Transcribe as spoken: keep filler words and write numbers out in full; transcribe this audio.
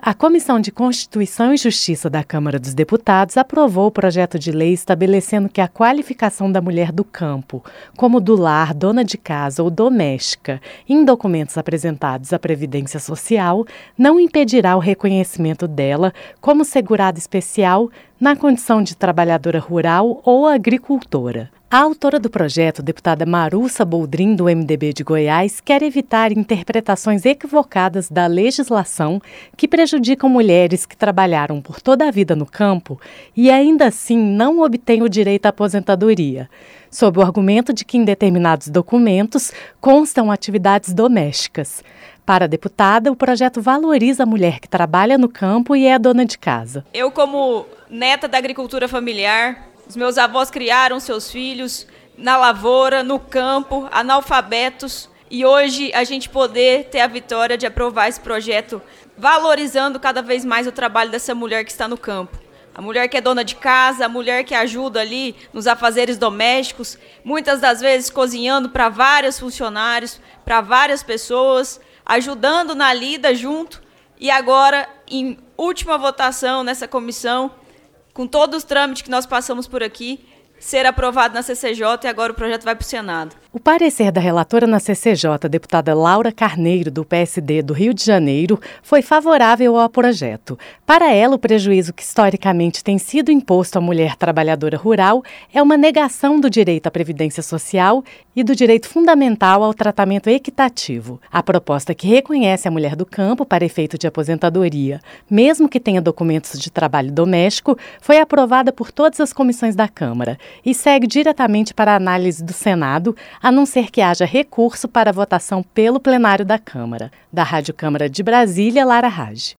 A Comissão de Constituição e Justiça da Câmara dos Deputados aprovou o projeto de lei estabelecendo que a qualificação da mulher do campo, como do lar, dona de casa ou doméstica, em documentos apresentados à Previdência Social, não impedirá o reconhecimento dela como segurada especial na condição de trabalhadora rural ou agricultora. A autora do projeto, deputada Marussa Boldrin, do M D B de Goiás, quer evitar interpretações equivocadas da legislação que prejudicam mulheres que trabalharam por toda a vida no campo e ainda assim não obtêm o direito à aposentadoria, sob o argumento de que em determinados documentos constam atividades domésticas. Para a deputada, o projeto valoriza a mulher que trabalha no campo e é dona de casa. Eu, como neta da agricultura familiar, os meus avós criaram seus filhos na lavoura, no campo, analfabetos, e hoje a gente poder ter a vitória de aprovar esse projeto, valorizando cada vez mais o trabalho dessa mulher que está no campo. A mulher que é dona de casa, a mulher que ajuda ali nos afazeres domésticos, muitas das vezes cozinhando para vários funcionários, para várias pessoas, ajudando na lida junto, e agora, em última votação nessa comissão, com todos os trâmites que nós passamos por aqui, ser aprovado na C C J e agora o projeto vai para o Senado. O parecer da relatora na C C J, deputada Laura Carneiro, do P S D do Rio de Janeiro, foi favorável ao projeto. Para ela, o prejuízo que historicamente tem sido imposto à mulher trabalhadora rural é uma negação do direito à previdência social e do direito fundamental ao tratamento equitativo. A proposta que reconhece a mulher do campo para efeito de aposentadoria, mesmo que tenha documentos de trabalho doméstico, foi aprovada por todas as comissões da Câmara e segue diretamente para a análise do Senado, a não ser que haja recurso para votação pelo plenário da Câmara. Da Rádio Câmara de Brasília, Lara Raj.